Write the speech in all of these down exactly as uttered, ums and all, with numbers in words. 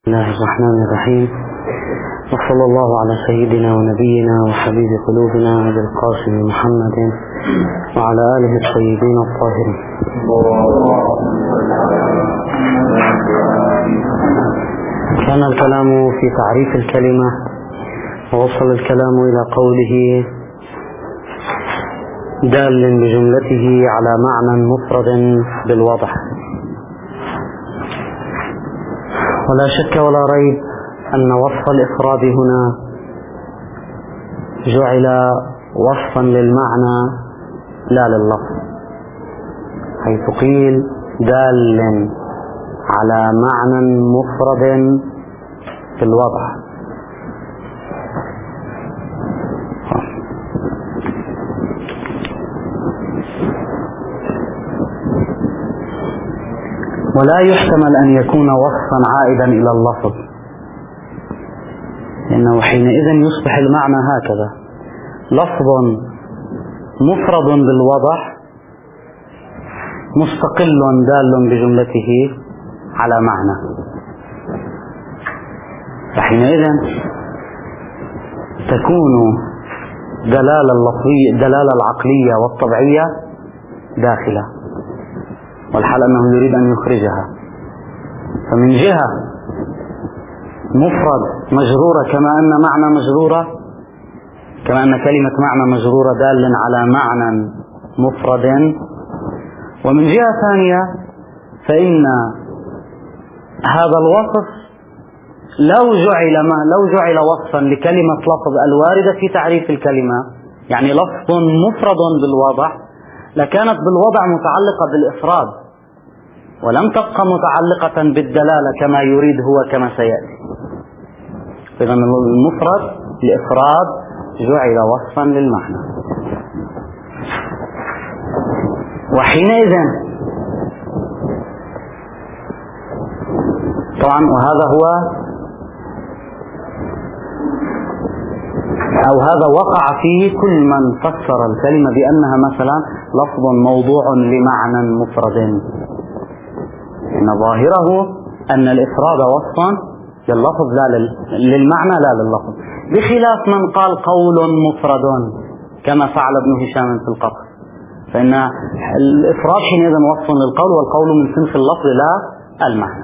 بسم الله الرحمن الرحيم، وصلى الله على سيدنا ونبينا وحبيب قلوبنا أبي القاسم محمد وعلى آله الطيبين الطاهرين. كان الكلام في تعريف الكلمة، ووصل الكلام إلى قوله دال بجملته على معنى مفرد بالوضع. ولا شك ولا ريب أن وصف الإفراد هنا جعل وصفا للمعنى لا لللفظ، حيث قيل دال على معنى مفرد في الوضع. ولا يحتمل أن يكون وصفا عائدا إلى اللفظ، لأنه حينئذ يصبح المعنى هكذا: لفظ مفرد بالوضع مستقل دال بجملته على معنى، فحينئذ تكون دلالة اللفظية الدلالة العقلية والطبيعية داخلة، والحال أنه يريد أن يخرجها. فمن جهة مفرد مجرورة كما أن معنى مجرورة، كما أن كلمة معنى مجرورة دال على معنى مفرد. ومن جهة ثانية فإن هذا الوصف لو جعل ما لو جعل وصفا لكلمة لفظ الواردة في تعريف الكلمة، يعني لفظ مفرد بالوضع، لكانت بالوضع متعلقة بالإفراد ولم تبقى متعلقة بالدلالة كما يريد هو كما سيأتي. إذن المفرد الإفراد جعل وصفا للمعنى، وحينئذ طبعا وهذا هو أو هذا وقع فيه كل من فسر الكلمة بأنها مثلا لفظ موضوع لمعنى مفرد، إن ظاهره أن الإفراد وصفا لللفظ لا للمعنى لا لللفظ، بخلاف من قال قول مفرد كما فعل ابن هشام في القطر، فإن الإفراد حينئذ وصف للقول، والقول من صنف اللفظ لا المعنى.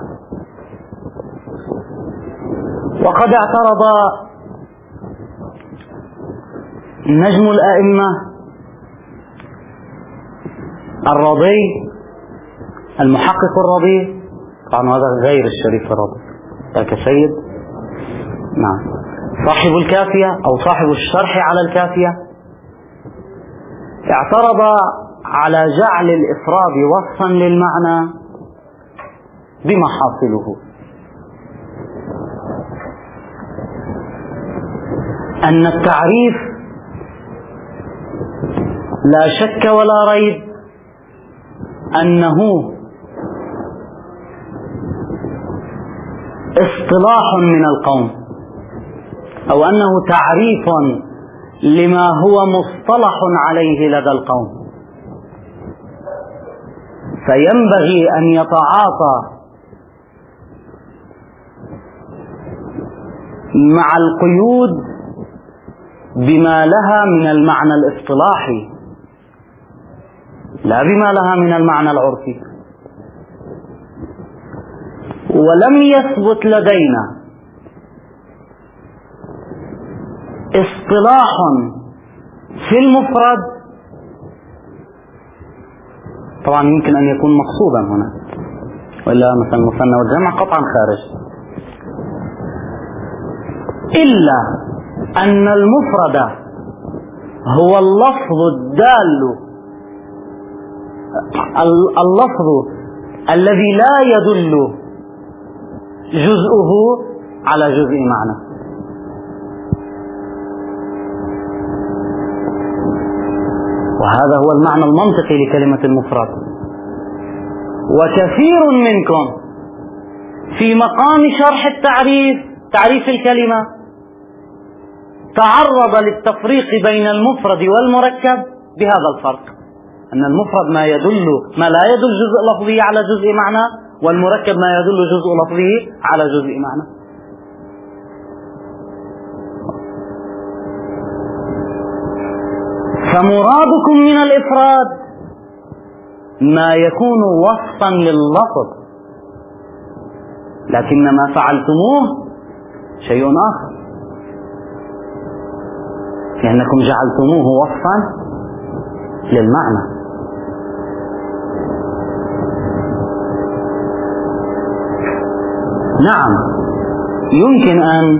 وقد اعترض نجم الأئمة الرضي المحقق الرضي، طبعا هذا غير الشريف الرضي ذاك سيد، نعم، صاحب الكافية أو صاحب الشرح على الكافية، اعترض على جعل الإفراد وصفا للمعنى بمحاصله، أن التعريف لا شك ولا ريب أنه اصطلاح من القوم، أو أنه تعريف لما هو مصطلح عليه لدى القوم، فينبغي أن يتعاطى مع القيود بما لها من المعنى الاصطلاحي لا بما لها من المعنى العرفي. ولم يثبت لدينا اصطلاح في المفرد، طبعا يمكن أن يكون مقصودا هنا، وإلا مثلا المثنى والجمع قطعا خارج، إلا أن المفرد هو اللفظ الدال اللفظ الذي لا يدل جزءه على جزء معنى. وهذا هو المعنى المنطقي لكلمة المفرد. وكثير منكم في مقام شرح التعريف تعريف الكلمة تعرض للتفريق بين المفرد والمركب بهذا الفرق، أن المفرد ما يدل ما لا يدل جزء لفظي على جزء معنى، والمركب ما يدل جزء لفظه على جزء معنى. فمرادكم من الإفراد ما يكون وصفا لللفظ، لكن ما فعلتموه شيء آخر، لأنكم جعلتموه وصفا للمعنى. نعم، يمكن أن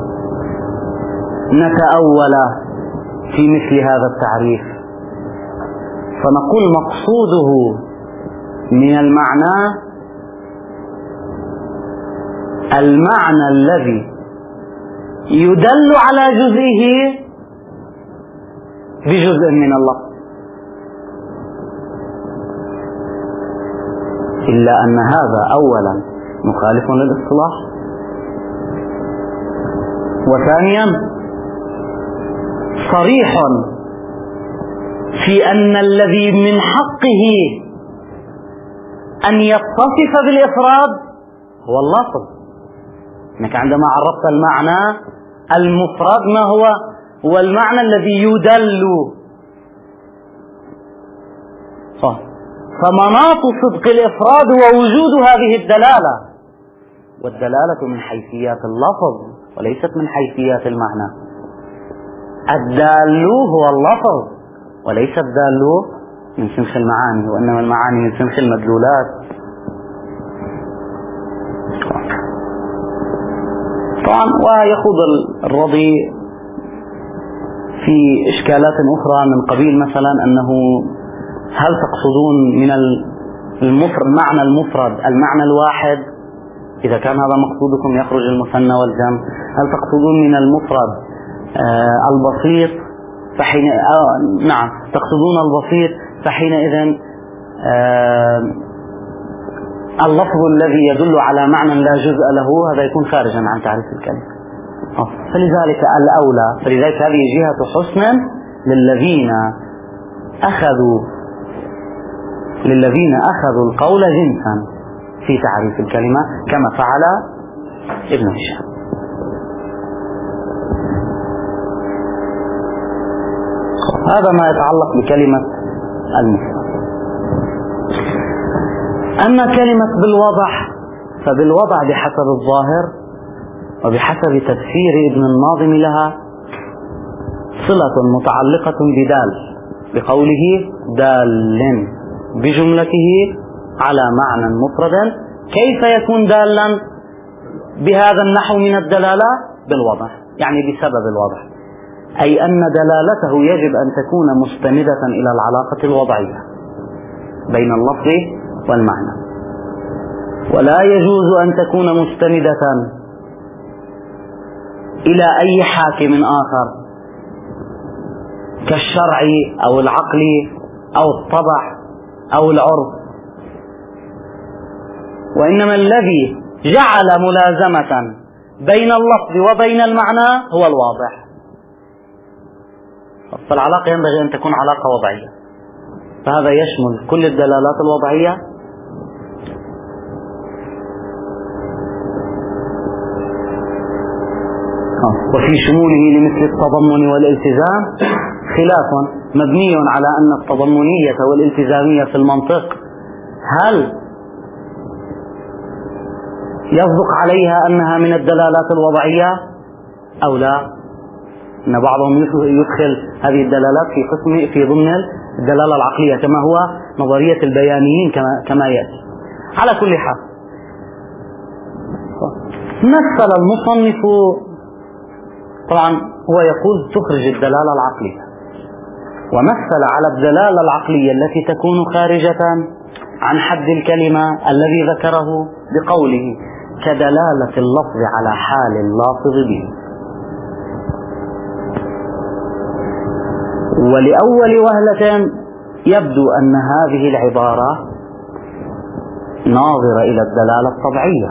نتأول في مثل هذا التعريف فنقول مقصوده من المعنى المعنى الذي يدل على جزئه بجزء من اللفظ، إلا أن هذا أولا مخالف للاصطلاح، وثانيا صريح في أن الذي من حقه أن يتصف بالإفراد هو اللفظ. إنك عندما عرفت المعنى المفرد ما هو؟ هو المعنى الذي يدل. صح. فمناط صدق الإفراد هو وجود هذه الدلالة، والدلالة من حيثيات اللفظ وليست من حيثيات المعنى. الدال هو اللفظ وليس الدال من سنخ المعاني، وإنما المعاني من سنخ المدلولات. طبعا ويخوض الرضي في إشكالات أخرى من قبيل مثلا أنه هل تقصدون من المفرد المعنى المفرد المعنى الواحد؟ إذا كان هذا مقصودكم يخرج المثنى والجمع. هل تقصدون من المفرد آه البسيط؟ فحين آه نعم تقصدون البسيط، فحينئذ آه اللفظ الذي يدل على معنى لا جزء له هذا يكون خارجا عن تعريف الكلمة. فلذلك الأولى، فلذلك هذه جهة حسن للذين أخذوا للذين أخذوا القول جنسا في تعريف الكلمة كما فعل ابن هشام. هذا ما يتعلق بكلمة المفرد. أما كلمة بالوضع فبالوضع بحسب الظاهر وبحسب تفسير ابن الناظم لها صلة متعلقة بدال، بقوله دال بجملته على معنى مفردا. كيف يكون دالا بهذا النحو من الدلالة؟ بالوضع، يعني بسبب الوضع، أي أن دلالته يجب أن تكون مستندة إلى العلاقة الوضعية بين اللفظ والمعنى، ولا يجوز أن تكون مستندة إلى أي حاكم آخر كالشرع أو العقل أو الطبع أو العرف، وإنما الذي جعل ملازمة بين اللفظ وبين المعنى هو الواضح. فالعلاقة ينبغي أن تكون علاقة وضعية، فهذا يشمل كل الدلالات الوضعية وفي شموله لمثل التضمن والالتزام خلاف مبني على أن التضمنية والالتزامية في المنطق هل يصدق عليها أنها من الدلالات الوضعية أو لا؟ أن بعضهم يدخل هذه الدلالات في قسم في ضمن الدلالة العقلية كما هو نظرية البيانيين كما كما يأتي. على كل حال مثل المصنف، طبعا هو يقول تخرج الدلالة العقلية، ومثل على الدلالة العقلية التي تكون خارجة عن حد الكلمة الذي ذكره بقوله كدلالة اللفظ على حال اللافظ به. ولأول وهلة يبدو أن هذه العبارة ناظرة إلى الدلالة الطبيعية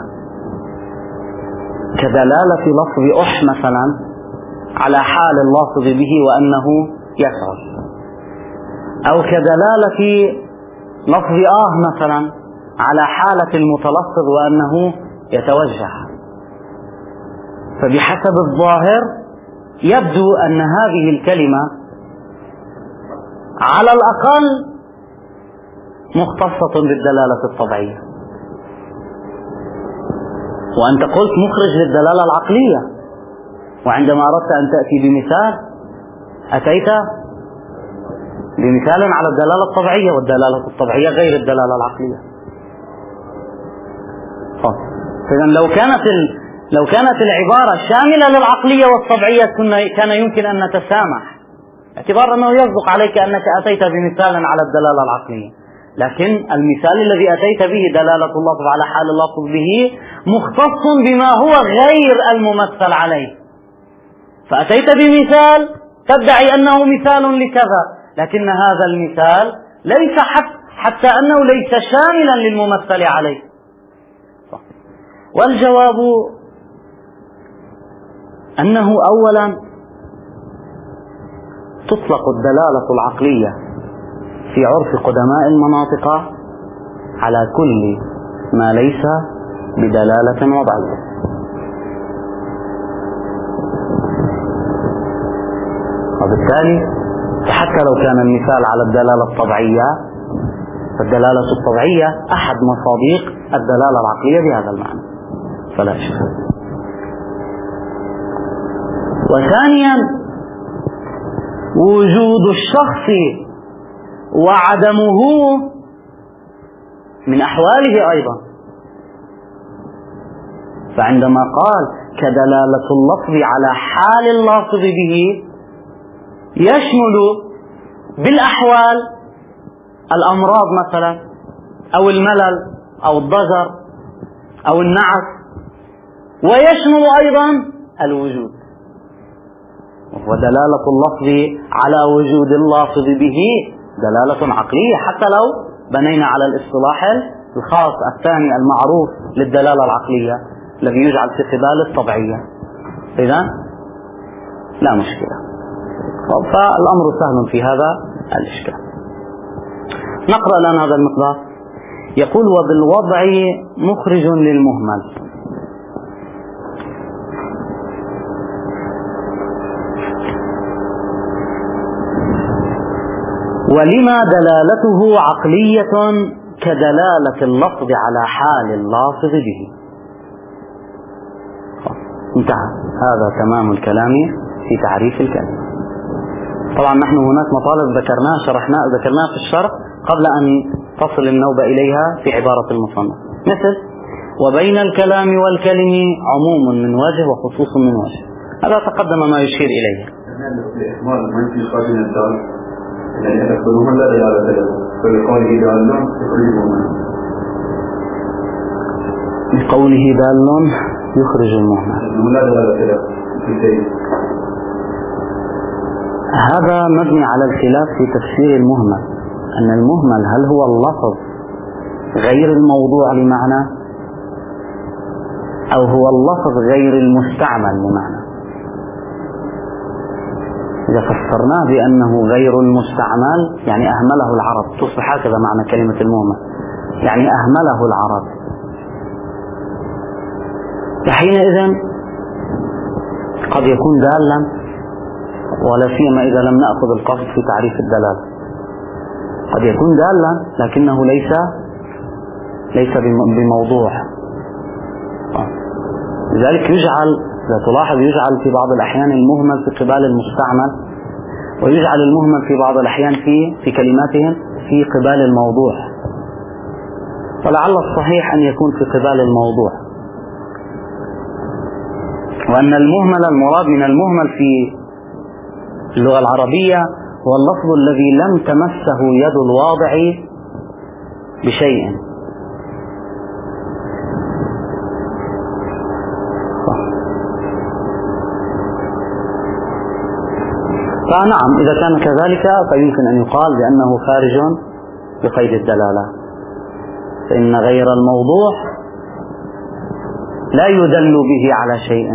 كدلالة لفظ أح مثلا على حال اللافظ به وأنه يشعر، أو كدلالة لفظ آه مثلا على حالة المتلفظ وأنه يتوجه. فبحسب الظاهر يبدو أن هذه الكلمة على الأقل مختصة بالدلالة الطبيعية، وأنت قلت مخرج للدلالة العقلية، وعندما أردت أن تأتي بمثال أتيت بمثال على الدلالة الطبيعية، والدلالة الطبيعية غير الدلالة العقلية. إذن لو كانت لو كانت العبارة شاملة للعقلية والطبيعية كان يمكن أن نتسامح، اعتبار أنه يصدق عليك أنك أتيت بمثال على الدلالة العقلية، لكن المثال الذي أتيت به دلالة اللفظ على حال اللفظ به مختص بما هو غير الممثل عليه، فأتيت بمثال تدعي أنه مثال لكذا، لكن هذا المثال ليس حتى أنه ليس شاملا للممثل عليه. والجواب أنه أولا تطلق الدلالة العقلية في عرف قدماء المناطق على كل ما ليس بدلالة وضعية، وبالتالي حتى لو كان المثال على الدلالة الطبيعية فالدلالة الطبيعية أحد مصادق الدلالة العقلية بهذا المعنى، فلا إشكال. وثانيا وجود الشخص وعدمه من أحواله أيضا، فعندما قال كدلالة اللفظ على حال اللافظ به يشمل بالأحوال الأمراض مثلا أو الملل أو الضجر أو النعس، ويشمل أيضا الوجود، ودلالة اللفظ على وجود اللافظ به دلالة عقلية، حتى لو بنينا على الاصطلاح الخاص الثاني المعروف للدلالة العقلية الذي يجعل في قبال الطبيعية، إذن لا مشكلة. فالأمر سهل في هذا الإشكال. نقرأ لنا هذا المقدار. يقول وبالوضع مخرج للمهمل. ولما دلالته عقلية كدلالة اللفظ على حال اللافظ به. انتهى، هذا تمام الكلام في تعريف الكلمة. طبعا نحن هناك مطالب ذكرناها شرحناها ذكرناها في الشرح قبل أن تصل النوبة إليها في عبارة المصنف، مثل وبين الكلام والكلم عموم من وجه وخصوص من وجه، هذا تقدم ما يشير إليه. لقوله دال يخرج المهمل، هذا مبني على الخلاف في تفسير المهمل، أن المهمل هل هو اللفظ غير الموضوع لمعنى أو هو اللفظ غير المستعمل لمعنى. إذا فسرناه بأنه غير المستعمل يعني أهمله العرب، تصبح هكذا معنى كلمة المهمل، يعني أهمله العرب، فحينئذ قد يكون دالا، ولا سيما إذا لم نأخذ القصد في تعريف الدلالة، قد يكون دالا لكنه ليس ليس بموضوع. لذلك يجعل، إذا تلاحظ يجعل في بعض الأحيان المهمل في قبال المستعمل، ويجعل المهمل في بعض الأحيان في في كلماتهم في قبال الموضوع، ولعل الصحيح أن يكون في قبال الموضوع، وأن المهمل المراد من المهمل في اللغة العربية هو اللفظ الذي لم تمسه يد الواضع بشيء. فنعم إذا كان كذلك فيمكن أن يقال بأنه خارج بقيد الدلالة، فإن غير الموضوع لا يدل به على شيء،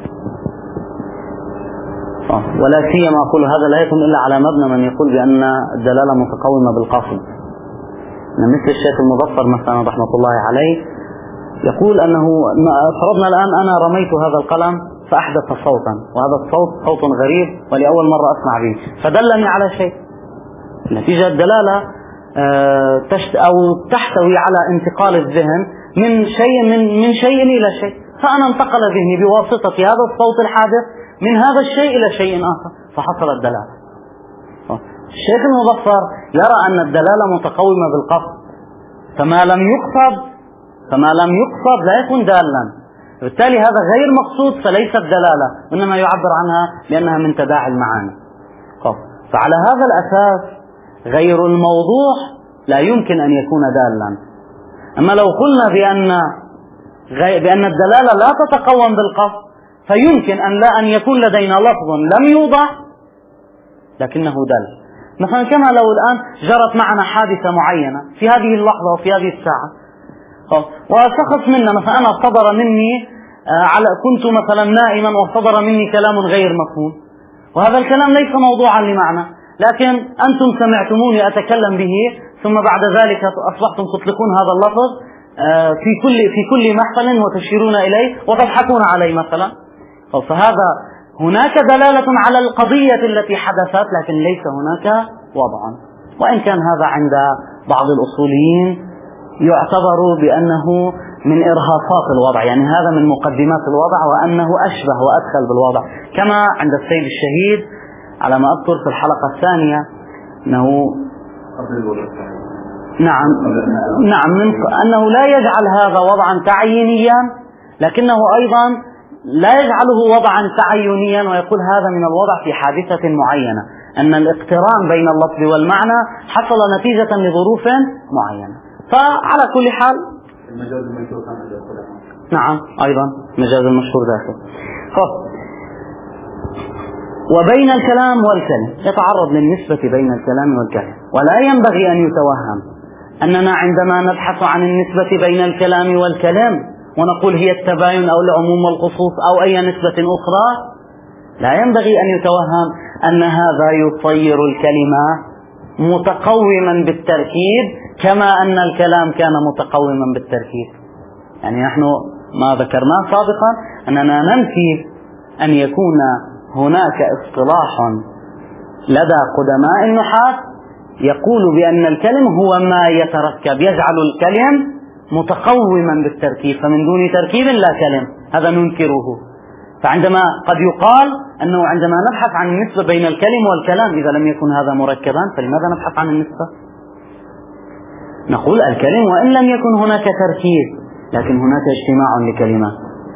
ولا سيما أقول هذا لا يكون إلا على مبنى من يقول بأن الدلالة متقومة بالقصد، مثل الشيخ المظفر مثلا رحمة الله عليه يقول أنه فرضنا الآن أنا رميت هذا القلم فأحدث صوتا، وهذا الصوت صوت غريب ولأول مرة أسمع به، فدلني على شيء. نتيجة الدلالة أو تحتوي على انتقال الذهن من شيء من من شيء إلى شيء، فأنا انتقل ذهني بواسطة هذا الصوت الحادث من هذا الشيء إلى شيء آخر فحصل الدلالة. الشيخ المظفر يرى أن الدلالة متقومة بالقصد، فما لم يقصد فما لم يقصد لا يكون دالا، بالتالي هذا غير مقصود فليست دلالة، إنما يعبر عنها لأنها من تداعي المعاني. فعلى هذا الأساس غير الموضوح لا يمكن أن يكون دالا. أما لو قلنا بأن بأن الدلالة لا تتقوم بالقصد فيمكن أن لا أن يكون لدينا لفظ لم يوضح لكنه دل. مثلا كما لو الآن جرت معنا حادثة معينة في هذه اللحظة وفي هذه الساعة، وشخص منا مثلا أنا صدر مني على كنت مثلا نائما وصدر مني كلام غير مفهوم، وهذا الكلام ليس موضوعا لمعنى، لكن أنتم سمعتموني أتكلم به ثم بعد ذلك أصبحتم تطلقون هذا اللفظ في كل في كل محفل وتشيرون إليه وتضحكون عليه مثلا. فهذا هناك دلالة على القضية التي حدثت لكن ليس هناك وضع، وإن كان هذا عند بعض الأصوليين يعتبر بأنه من إرهاصات الوضع، يعني هذا من مقدمات الوضع وأنه أشبه وأدخل بالوضع، كما عند السيد الشهيد على ما أذكر في الحلقة الثانية أنه نعم نعم من أنه لا يجعل هذا وضعا تعيينيا لكنه أيضا لا يجعله وضعا تعينيا، ويقول هذا من الوضع في حادثة معينة، أن الاقتران بين اللفظ والمعنى حصل نتيجة لظروف معينة. فعلى كل حال المجاز المشهور نعم أيضا مجاز المشهور داخل. وبين الكلام والكلم يتعرض للنسبة بين الكلام والكلم، ولا ينبغي أن يتوهم أننا عندما نبحث عن النسبة بين الكلام والكلام ونقول هي التباين أو العموم والخصوص أو أي نسبة أخرى، لا ينبغي أن يتوهم أن هذا يصير الكلمة متقوما بالتركيب كما أن الكلام كان متقوما بالتركيب. يعني نحن ما ذكرناه سابقا أننا ننفي أن يكون هناك اصطلاح لدى قدماء النحاة يقول بأن الكلم هو ما يتركب، يجعل الكلم متقوما بالتركيب، فمن دون تركيب لا كلم، هذا ننكره. فعندما قد يقال أنه عندما نبحث عن النسبة بين الكلم والكلام إذا لم يكن هذا مركبا فلماذا نبحث عن النسبة؟ نقول الكلم وإن لم يكن هناك تركيب لكن هناك اجتماع لكلمات.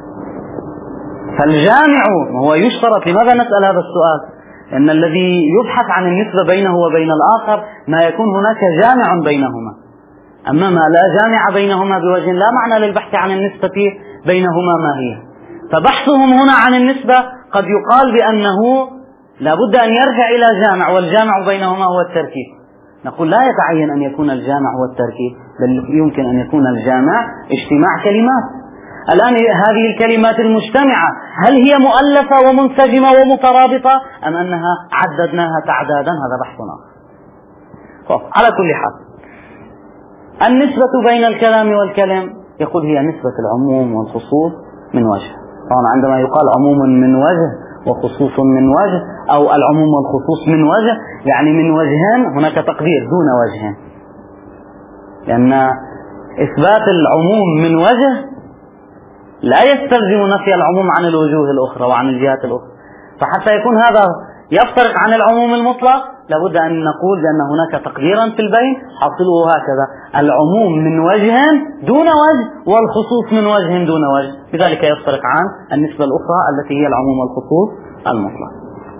فالجامع هو يشترط. لماذا نسأل هذا السؤال؟ لأن الذي يبحث عن النسبة بينه وبين الآخر ما يكون هناك جامع بينهما، أما ما لا جامع بينهما بوجه لا معنى للبحث عن النسبة بينهما ما هي. فبحثهم هنا عن النسبة قد يقال بأنه لا بد أن يرجع إلى جامع، والجامع بينهما هو التركيب. نقول لا يتعين أن يكون الجامع هو التركيب، بل يمكن أن يكون الجامع اجتماع كلمات. الآن هذه الكلمات المجتمعة هل هي مؤلفة ومنسجمة ومترابطة أم أنها عددناها تعدادا؟ هذا بحث آخر. على كل حال النسبة بين الكلام والكلم يقول هي نسبة العموم والخصوص من وجه. طبعا عندما يقال عموم من وجه وخصوص من وجه أو العموم والخصوص من وجه يعني من وجهين، هناك تقدير دون وجهين، لأن إثبات العموم من وجه لا يستلزم نفي العموم عن الوجوه الأخرى وعن الجهات الأخرى. فحتى يكون هذا يفترق عن العموم المطلق لابد أن نقول بأن هناك تقديرا في البين حاصله هكذا: العموم من وجه دون وجه والخصوص من وجه دون وجه، لذلك يفترق عن النسبة الأخرى التي هي العموم والخصوص المطلق.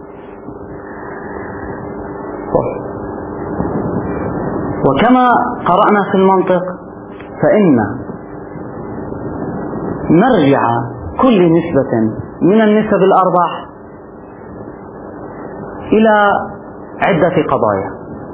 وكما قرأنا في المنطق فإن مرجع كل نسبة من النسب الأربع إلى عدة قضايا.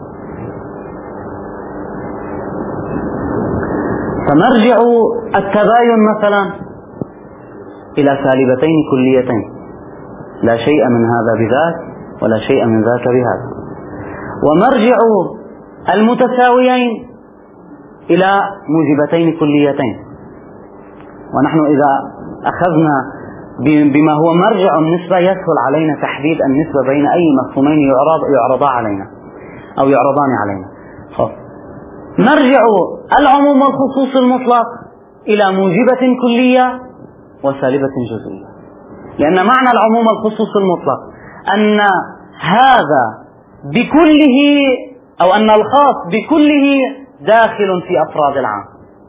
فمرجع التباين مثلا إلى سالبتين كليتين، لا شيء من هذا بذاك ولا شيء من ذاك بهذا. ومرجع المتساويين إلى موجبتين كليتين. ونحن إذا أخذنا بما هو مرجع النسبة يسهل علينا تحديد النسبة بين أي مفهومين يعرض يعرضا علينا أو يعرضان علينا. مرجع العموم والخصوص المطلق إلى موجبة كلية وسالبة جزئية، لأن معنى العموم والخصوص المطلق أن هذا بكله أو أن الخاص بكله داخل في أفراد العام،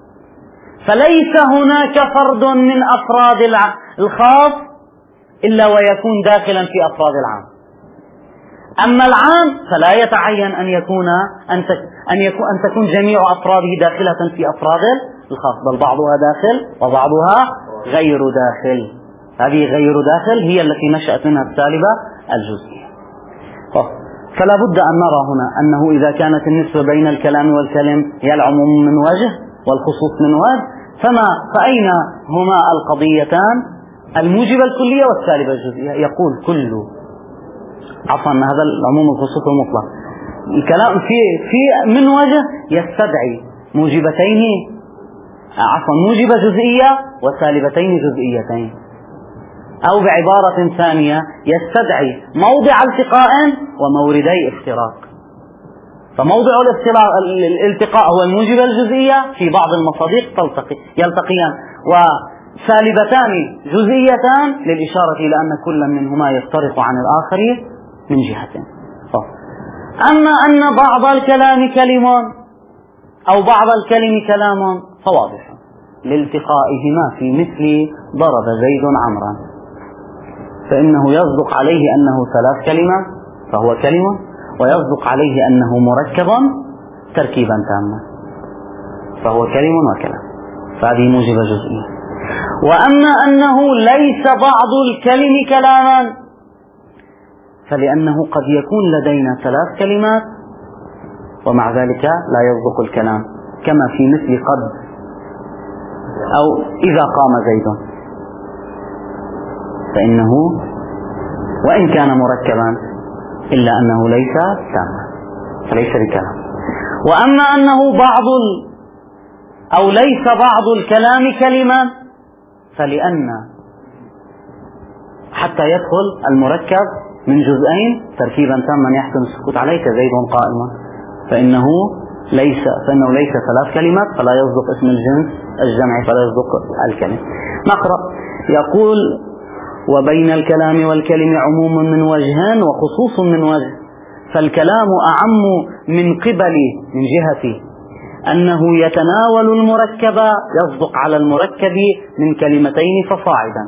فليس هناك فرد من أفراد الخاص إلا ويكون داخلا في أفراد العام. أما العام فلا يتعين أن يكون أن يكون أن تكون جميع أفراده داخلة في أفراد الخاص، بل بعضها داخل وبعضها غير داخل. هذه غير داخل هي التي نشأت منها السالبة الجزئية. فلا بد أن نرى هنا أنه إذا كانت النسبة بين الكلام والكلم هي العموم من وجه والخصوص من وجه، فما فأين هما القضيتان الموجبة الكلية والسالبة الجزئية؟ يقول كل عفوا هذا العموم والخصوص المطلق الكلام في في من وجه يستدعي موجبتين عفوا موجبة جزئية وسالبتين جزئيتين، أو بعبارة ثانية يستدعي موضع التقاء وموردي افتراق. فموضع الالتقاء هو الموجبة الجزئية، في بعض المصادق تلتقي يلتقيان، وسالبتان جزئيتان للإشارة إلى أن كل منهما يفترق عن الآخر من جهة. أما أن بعض الكلام كلم أو بعض الكلم كلام فواضح لالتقائهما في مثل ضرب زيد عمرا، فإنه يصدق عليه أنه ثلاث كلمات فهو كلمة، ويصدق عليه أنه مركب تركيبا تاما فهو كلم وكلام، فهذه موجبة جزئية. وأما أنه ليس بعض الكلم كلاما فلأنه قد يكون لدينا ثلاث كلمات ومع ذلك لا يصدق الكلام، كما في مثل قد أو إذا قام زيد، فإنه وإن كان مركبا إلا أنه ليس تاما فليس بكلام. وأما أنه بعض أو ليس بعض الكلام كلمة فلأن حتى يدخل المركب من جزئين تركيبا تاما يحسن السكوت عليه كزيد قائما، فإنه ليس فإنه ليس ثلاث كلمات فلا يصدق اسم الجنس الجمع فلا يصدق الكلم. نقرأ. يقول وبين الكلام والكلم عموم من وجهان وخصوص من وجه، فالكلام أعم من قبل من جهة أنه يتناول المركب يصدق على المركب من كلمتين فصاعدا.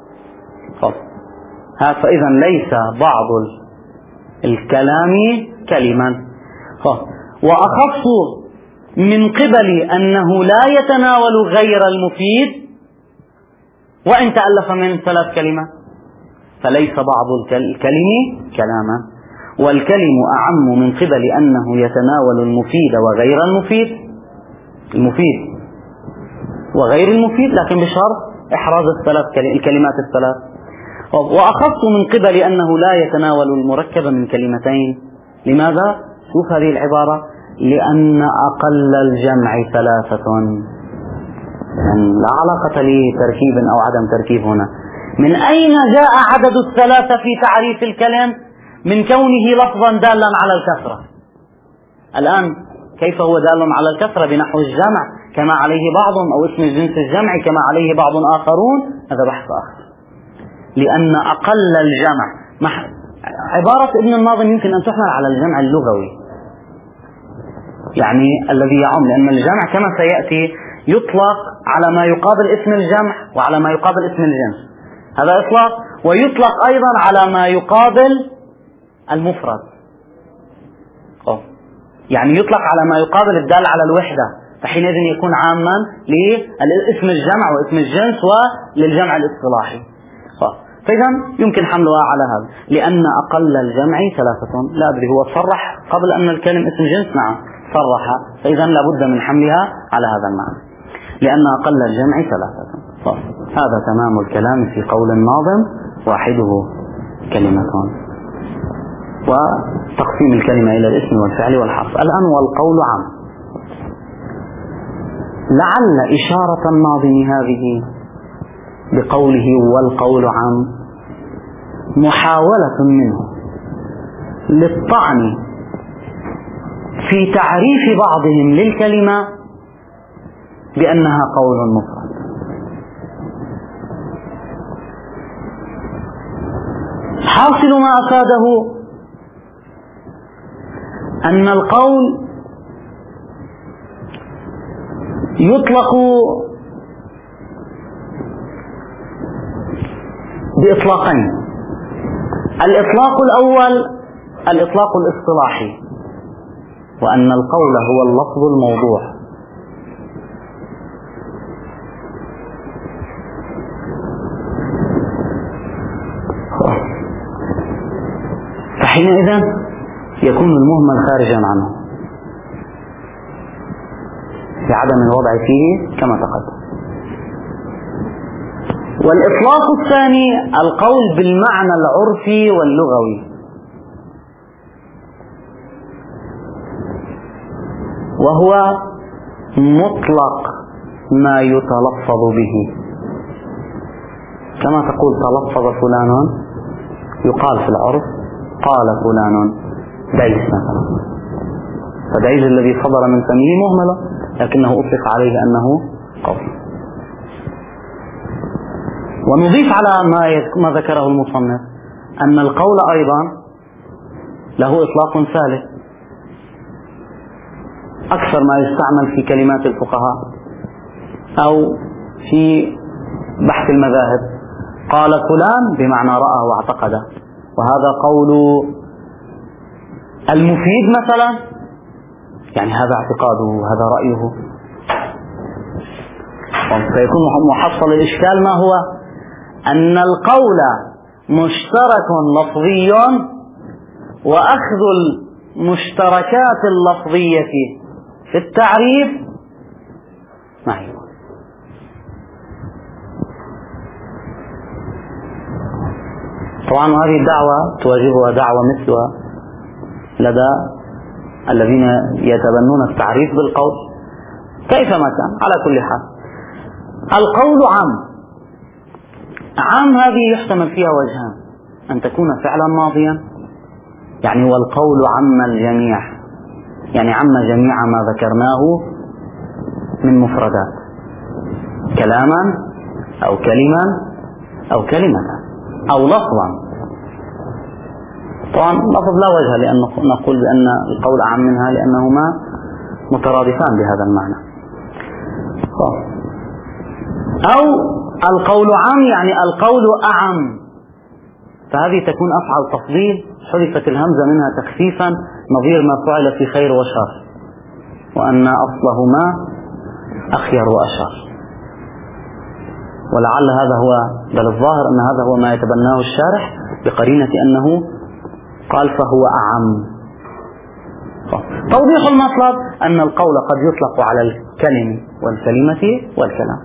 فإذا ليس بعض الكلام كلما. وأخص من قبل أنه لا يتناول غير المفيد وإن تألف من ثلاث كلمات، فليس بعض الكلم كلاما. والكلم أعم من قبل أنه يتناول المفيد وغير المفيد المفيد وغير المفيد لكن بشرط إحراز الثلاث الكلمات الثلاث. وأخص من قبل أنه لا يتناول المركب من كلمتين. لماذا؟ شوف هذه العبارة: لأن أقل الجمع ثلاثة. يعني لا علاقة لتركيب أو عدم تركيب هنا. من أين جاء عدد الثلاثة في تعريف الكلام؟ من كونه لفظا دالا على الكثرة. الآن كيف هو دال على الكثرة بنحو الجمع كما عليه بعض، أو اسم الجنس الجمع كما عليه بعض آخرون؟ هذا بحث آخر. لأن أقل الجمع عبارة ابن الناظم يمكن أن تحمل على الجمع اللغوي، يعني الذي يعم، لأن الجمع كما سيأتي يطلق على ما يقابل اسم الجمع وعلى ما يقابل اسم الجنس، هذا إطلاق. ويطلق أيضا على ما يقابل المفرد، يعني يطلق على ما يقابل الدال على الوحدة، فحينئذ يكون عاما لاسم الجمع واسم الجنس وللجمع الاصطلاحي. فإذا يمكن حملها على هذا. لأن أقل الجمع ثلاثة. لا أدري هو صرح قبل أن الكلم اسم جنس؟ نعم صرح، فإذا لابد من حملها على هذا المعنى. لأن أقل الجمع ثلاثة. هذا تمام الكلام في قول الناظم: واحده كلمة. وتقسيم الكلمة إلى الاسم والفعل والحرف. الآن والقول عام. لعل إشارة الناظم هذه بقوله والقول عام محاولة منه للطعن في تعريف بعضهم للكلمة بأنها قول مفرد. حاصل ما أفاده أن القول يطلق بإطلاقين: الإطلاق الأول الإطلاق الاصطلاحي، وأن القول هو اللفظ الموضوع، فحينئذ يكون المهمل خارجا عنه لعدم الوضع فيه كما تقدم. والإطلاق الثاني القول بالمعنى العرفي واللغوي، وهو مطلق ما يتلفظ به، كما تقول تلفظ فلان، يقال في العرف قال فلان ديس مثلا، فديس الذي صدر من فمه مهملة لكنه أطلق عليه أنه قول. ونضيف على ما ذكره المصنف أن القول أيضا له إطلاق ثالث أكثر ما يستعمل في كلمات الفقهاء أو في بحث المذاهب. قال فلان بمعنى رأى واعتقد، وهذا قول المفيد مثلا، يعني هذا اعتقاده وهذا رأيه. فيكون محصل الإشكال ما هو؟ أن القول مشترك لفظي، وأخذ المشتركات اللفظية في التعريف معي. طبعا هذه الدعوة تواجهها دعوة مثلها لدى الذين يتبنون التعريف بالقول كيفما كان. على كل حال القول عام. عام هذه يحتمل فيها وجهان: أن تكون فعلا ماضيا، يعني والقول عم الجميع، يعني عم جميع ما ذكرناه من مفردات، كلاما أو كلمة أو كلمة أو لفظا. طبعا لفظ لا وجه لأن نقول بأن القول أعم منها لأنهما مترادفان بهذا المعنى. أو القول عام يعني القول أعم، فهذه تكون أفعل تفضيل حذفت الهمزة منها تخفيفا، نظير ما فعل في خير وشر، وأن أصلهما أخير وأشر. ولعل هذا هو، بل الظاهر أن هذا هو ما يتبناه الشارح بقرينة أنه قال فهو أعم. توضيح المطلب أن القول قد يطلق على الكلم والكلمة والكلام،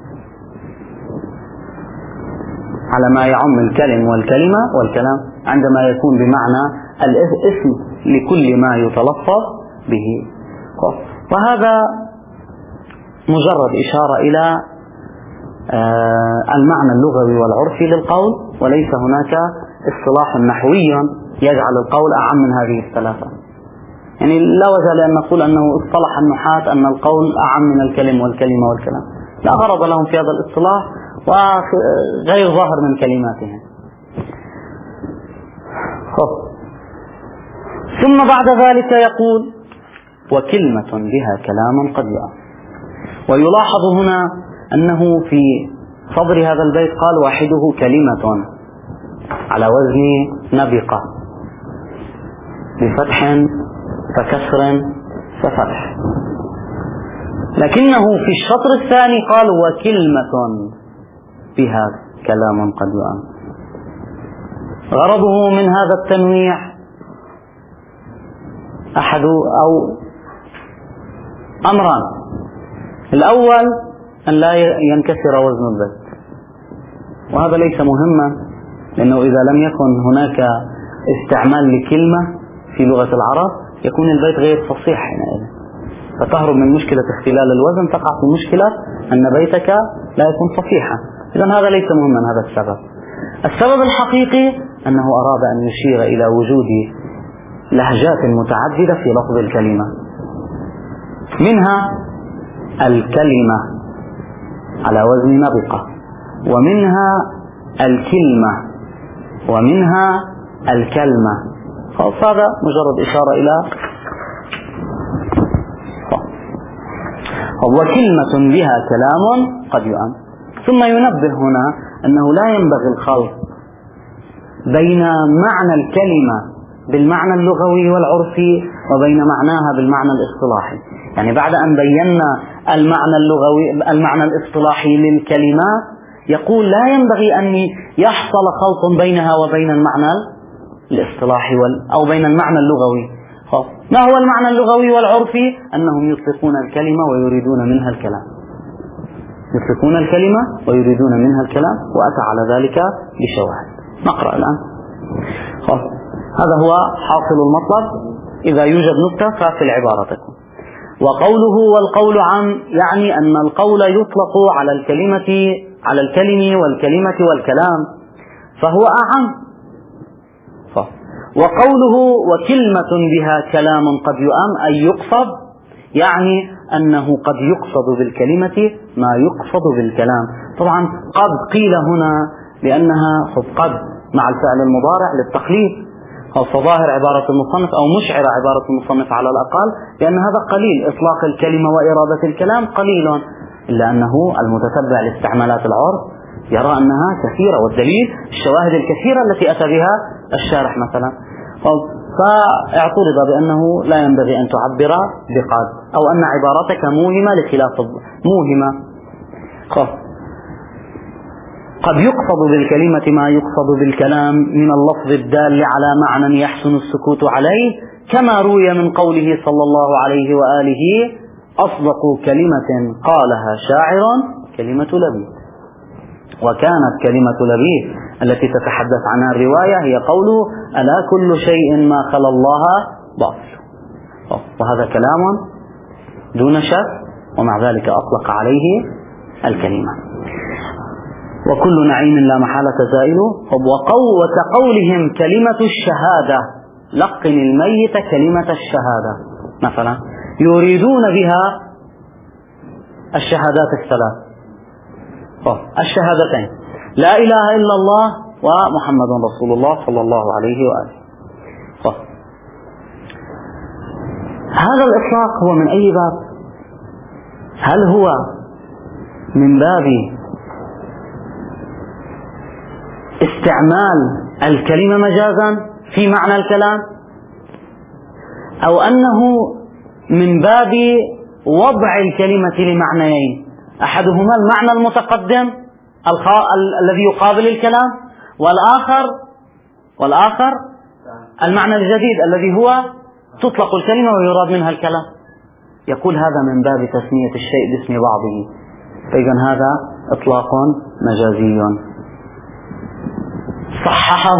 على ما يعم الكلم والكلمة والكلام عندما يكون بمعنى الاسم لكل ما يتلفظ به. وهذا مجرد إشارة إلى المعنى اللغوي والعرفي للقول، وليس هناك اصطلاح نحوي يجعل القول أعم من هذه الثلاثة. يعني لا وجه لأن نقول أنه اصطلح النحاة أن القول أعم من الكلم والكلمة والكلام، لا غرض لهم في هذا الاصطلاح وغير ظاهر من كلماتهم. ثم بعد ذلك يقول وكلمة بها كلام قد يؤم. ويلاحظ هنا أنه في صدر هذا البيت قال واحده كلمة على وزن نبقة، بفتح فكسر ففتح، لكنه في الشطر الثاني قال وكلمة بها كلام قد يؤم. غرضه من هذا التنويع أحد أو أمران: الأول أن لا ينكسر وزن البيت، وهذا ليس مهما، لأنه إذا لم يكن هناك استعمال لكلمة في لغة العرب يكون البيت غير فصيح حينئذ. فتهرب من مشكلة اختلال الوزن، تقع في مشكلة أن بيتك لا يكون صفيحا. إذن هذا ليس مهما هذا السبب. السبب الحقيقي أنه أراد أن يشير إلى وجود لهجات متعددة في لفظ الكلمة، منها الكلمة على وزن نبقة، ومنها الكلمة، ومنها الكلمة. هذا مجرد إشارة إلى وكلمة بها كلام قد يؤم. ثم ينبه هنا أنه لا ينبغي الخلط بين معنى الكلمة بالمعنى اللغوي والعرفي وبين معناها بالمعنى الاصطلاحي. يعني بعد أن بينا المعنى اللغوي المعنى الاصطلاحي للكلمة، يقول لا ينبغي أن يحصل خلط بينها وبين المعنى الاصطلاحي أو بين المعنى اللغوي. ما هو المعنى اللغوي والعرفي؟ أنهم يطلقون الكلمة ويريدون منها الكلام، يطلقون الكلمة ويريدون منها الكلام، وأتى على ذلك بشواهد. نقرأ الآن. هذا هو حاصل المطلب. إذا يوجد نكتة ففي العبارة تكون. وقوله والقول عام، يعني أن القول يطلق على الكلمة على الكلم والكلمة والكلام، فهو أعم. وقوله وكلمة بها كلام قد يؤم، أي يقصد، يعني أنه قد يقصد بالكلمة ما يقصد بالكلام. طبعا قد قيل هنا لأنها قد مع الفعل المضارع للتقليد، فظاهر عبارة المصنف أو مشعر عبارة المصنف على الأقل لأن هذا قليل، إطلاق الكلمة وإرادة الكلام قليل، إلا أنه المتتبع لاستعمالات العرف يرى أنها كثيرة، والدليل الشواهد الكثيرة التي أتى بها الشارح مثلا. فاعترض بأنه لا ينبغي أن تعبر بقد، أو أن عبارتك موهمة لخلاف موهمة. قد يقصد بالكلمة ما يقصد بالكلام من اللفظ الدال على معنى يحسن السكوت عليه، كما روي من قوله صلى الله عليه وآله أصدق كلمة قالها شاعر كلمة لبيد. وكانت كلمة لبيد التي تتحدث عنها الرواية هي قوله ألا كل شيء ما خلا الله باطل. وهذا كلام دون شك، ومع ذلك أطلق عليه الكلمة. وكل نعيم لا محالة زائل. وكقولهم كلمة الشهادة، لقن الميت كلمة الشهادة مثلا، يريدون بها الشهادات الثلاث، الشهادتين لا إله إلا الله ومحمد رسول الله صلى الله عليه وآله. هذا الإطلاق هو من أي باب؟ هل هو من باب استعمال الكلمة مجازا في معنى الكلام، أو أنه من باب وضع الكلمة لمعنيين، أحدهما المعنى المتقدم الذي يقابل الكلام، والآخر والآخر المعنى الجديد الذي هو تطلق الكلمة ويراد منها الكلام. يقول هذا من باب تسمية الشيء باسم بعضه، فإذا هذا إطلاق مجازي. صححه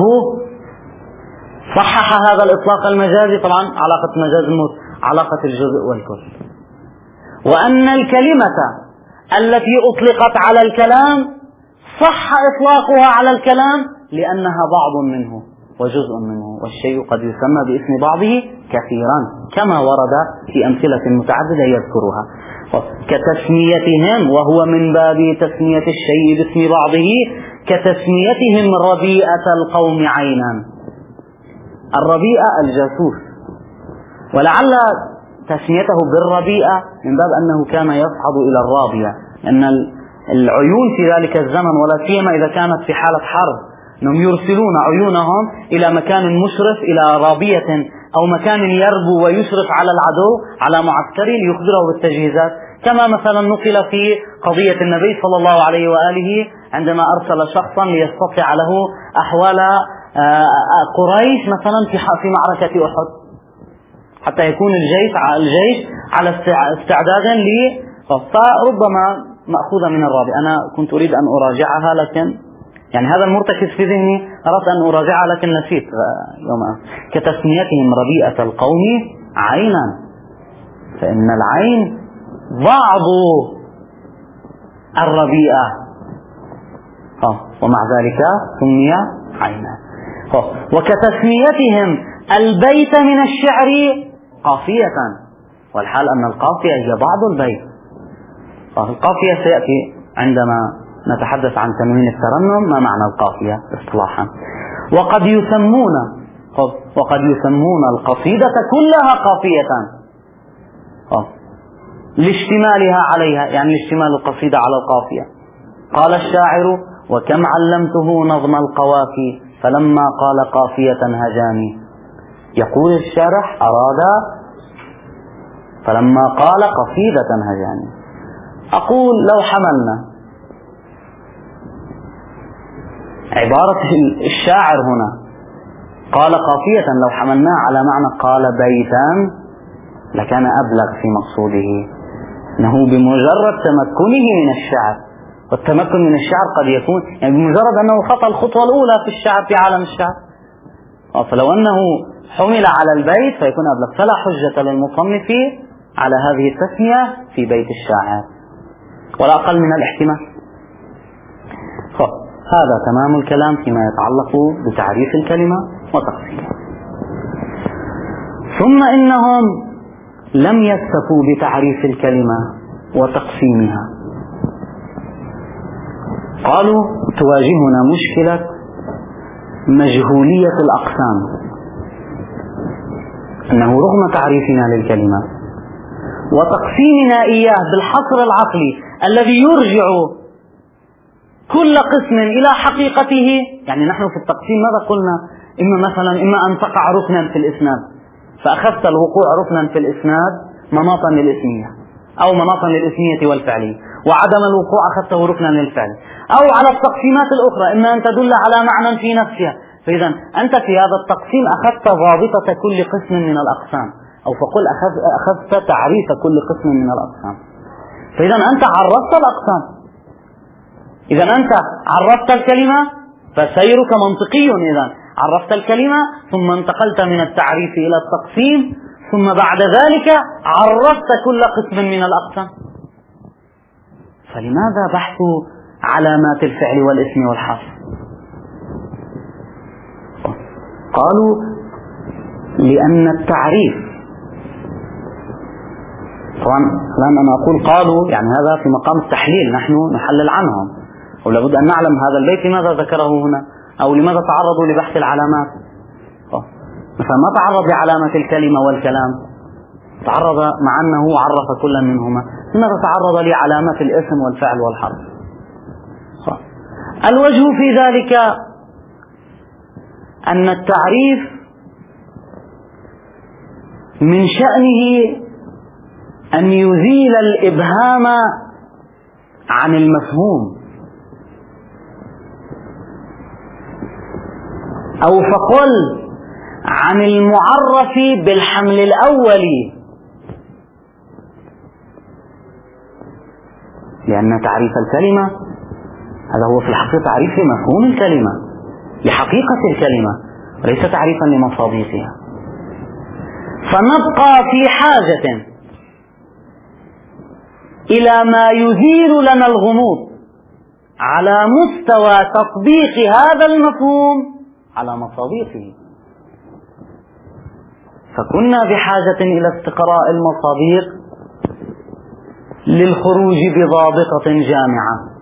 صحح هذا الإطلاق المجازي، طبعا علاقة مجاز الموت علاقة الجزء والكل، وأن الكلمة التي أطلقت على الكلام صح إطلاقها على الكلام لأنها بعض منه وجزء منه، والشيء قد يسمى باسم بعضه كثيرا كما ورد في أمثلة متعددة يذكرها، كتسميتهم، وهو من باب تسمية الشيء باسم بعضه كتسميتهم ربيئة القوم عينا. الربيئة الجاسوس، ولعل تسميته بالربيئة من باب أنه كان يصعد إلى الرابية، أن العيون في ذلك الزمن ولا سيما إذا كانت في حالة حرب أنهم يرسلون عيونهم إلى مكان مشرف، إلى رابية أو مكان يربو ويشرف على العدو على معسكري ليخبره بالتجهيزات، كما مثلا نقل في قضية النبي صلى الله عليه وآله عندما أرسل شخصا ليستطلع له أحوال قريش مثلا في معركة أحد، حتى يكون الجيش الجيش على استعداد ل فربما مأخوذة من الرابع. أنا كنت أريد أن أراجعها، لكن يعني هذا المرتكز في ذهني، أردت أن أراجعها لكن نسيت يوم. كتسميتهم ربيئة القوم عينا، فإن العين بعض الربيئة، ومع ذلك سمي عينا. وكتسميتهم البيت من الشعر قافية، والحال أن القافية هي بعض البيت. القافية سيأتي عندما نتحدث عن تنوين الترنم ما معنى القافية اصطلاحا. وقد يسمون وقد يسمون القصيدة كلها قافية لاشتمالها عليها، يعني اشتمال القصيدة على القافية. قال الشاعر: وكم علمته نظم القوافي فلما قال قافية هجاني. يقول الشارح أراد فلما قال قصيدة هجاني. أقول لو حملنا عبارة الشاعر هنا قال قافية، لو حملناه على معنى قال بيتا لكان أبلغ في مقصوده، أنه بمجرد تمكنه من الشعر، والتمكن من الشعر قد يكون يعني بمجرد أنه خطى الخطوة الأولى في الشعر في عالم الشعر، فلو أنه حمل على البيت فيكون أبلغ. فلا حجة للمصنف على هذه التسمية في بيت الشاعر ولا أقل من الاحتمال. هذا تمام الكلام فيما يتعلق بتعريف الكلمة وتقسيمها. ثم إنهم لم يكتفوا بتعريف الكلمة وتقسيمها، قالوا تواجهنا مشكلة مجهولية الأقسام، أنه رغم تعريفنا للكلمة وتقسيمنا إياه بالحصر العقلي الذي يرجع كل قسم إلى حقيقته، يعني نحن في التقسيم ماذا قلنا؟ إما مثلا إما أن تقع ركنا في الإسناد فأخذت الوقوع ركنا في الإسناد مناطا للإسمية أو مناطا للإسمية والفعلية، وعدم الوقوع أخذته ركنا للفعل، أو على التقسيمات الأخرى إما أن تدل على معنى في نفسها. فإذا أنت في هذا التقسيم أخذت ضابطة كل قسم من الأقسام، أو فقل أخذت تعريف كل قسم من الأقسام. فإذا أنت عرفت الأقسام، إذا أنت عرفت الكلمة فسيرك منطقي، إذا عرفت الكلمة ثم انتقلت من التعريف إلى التقسيم، ثم بعد ذلك عرفت كل قسم من الأقسام. فلماذا بحث علامات الفعل والاسم والحرف؟ قالوا لأن التعريف، طبعا الآن أنا أقول قالوا يعني هذا في مقام التحليل، نحن نحلل عنهم، ولابد أن نعلم هذا البيت لماذا ذكره هنا، أو لماذا تعرضوا لبحث العلامات. مثلا ما تعرض لعلامة الكلمة والكلام، تعرض مع أنه عرف كل منهما، لماذا تعرض لعلامات الاسم والفعل والحرف؟ الوجه في ذلك أن التعريف من شأنه أن يزيل الإبهام عن المفهوم، أو فقل عن المعرف بالحمل الأولي، لأن تعريف الكلمة هذا هو في الحقيقة تعريف مفهوم الكلمة لحقيقة الكلمة وليس تعريفا لمصادقها. فنبقى في حاجة إلى ما يزيل لنا الغموض على مستوى تطبيق هذا المفهوم على مصادقه، فكنا بحاجة إلى استقراء المصادق للخروج بضابطة جامعة،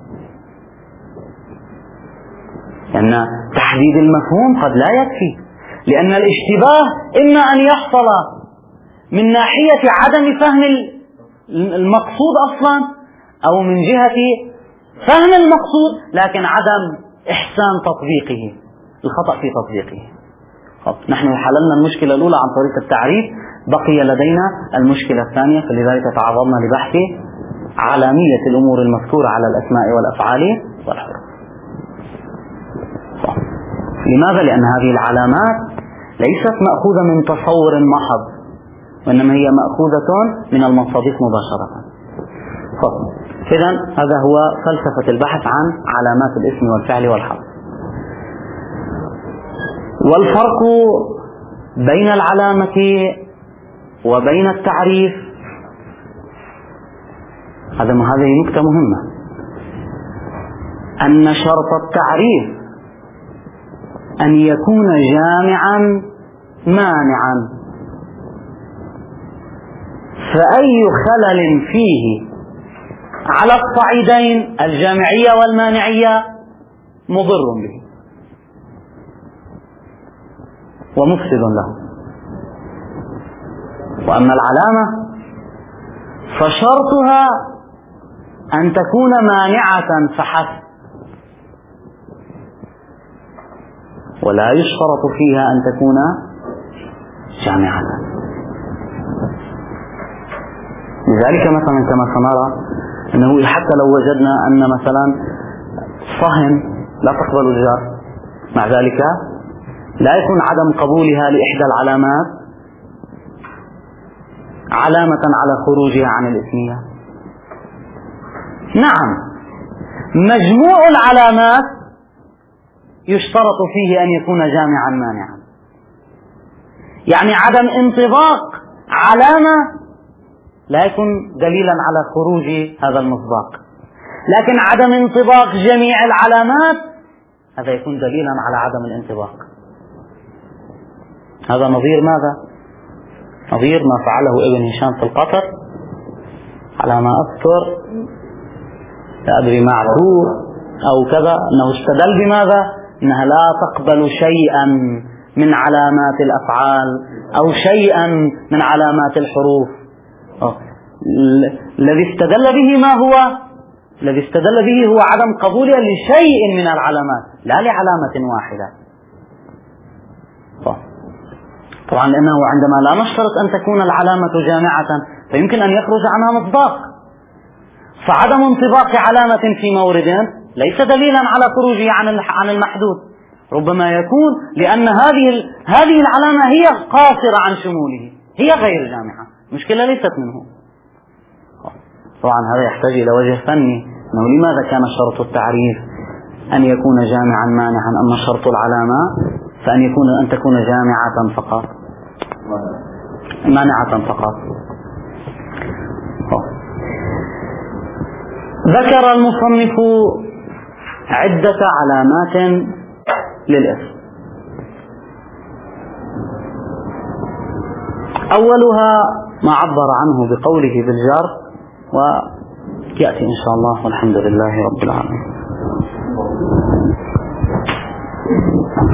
لأن تحديد المفهوم قد لا يكفي، لأن الاشتباه إما أن يحصل من ناحية عدم فهم المقصود أصلا، أو من جهة فهم المقصود لكن عدم إحسان تطبيقه، الخطأ في تطبيقه. نحن حللنا المشكلة الأولى عن طريق التعريف، بقي لدينا المشكلة الثانية، فلذلك تعرضنا لبحث علامية الأمور المذكورة على الأسماء والأفعال والحروف. لماذا؟ لأن هذه العلامات ليست مأخوذة من تصور محض، وإنما هي مأخوذة من المصادق مباشرة. إذن هذا هو فلسفة البحث عن علامات الاسم والفعل والحرف. والفرق بين العلامة وبين التعريف هذا هذه نكتة مهمة، أن شرط التعريف أن يكون جامعا مانعا، فأي خلل فيه على الصعيدين الجامعية والمانعية مضر به ومفسد له. وأما العلامة فشرطها أن تكون مانعة فحسب، ولا يشترط فيها أن تكون جامعة. لذلك مثلا كما سنرى أنه حتى لو وجدنا أن مثلا صهن لا تقبل الجر، مع ذلك لا يكون عدم قبولها لإحدى العلامات علامة على خروجها عن الإثمية. نعم، مجموع العلامات يشترط فيه أن يكون جامعا مانعا، يعني عدم انطباق علامة لا يكون دليلا على خروج هذا المصداق، لكن عدم انطباق جميع العلامات هذا يكون دليلا على عدم الانطباق. هذا نظير ماذا؟ نظير ما فعله ابن هشام في القطر على ما أذكر، لا أدري معذور أو كذا، أنه استدل بماذا؟ أنها لا تقبل شيئا من علامات الأفعال أو شيئا من علامات الحروف. الذي استدل به ما هو؟ الذي استدل به هو عدم قبولها لشيء من العلامات لا لعلامة واحدة. طبعا لأنه عندما لا نشترط أن تكون العلامة جامعة فيمكن أن يخرج عنها مصداق، فعدم انطباق علامة في مورد ليس دليلا على خروجه عن المحدود، ربما يكون لأن هذه هذه العلامة هي قاصرة عن شموله، هي غير جامعة، المشكلة ليست منه. طبعا هذا يحتاج إلى وجه فني، أنه لماذا كان شرط التعريف أن يكون جامعا مانعا، أما شرط العلامة فأن يكون أن تكون جامعة فقط مانعة فقط. ذكر المصنف عدة علامات للاسم. أولها ما عبر عنه بقوله بالجر، ويأتي إن شاء الله، والحمد لله رب العالمين.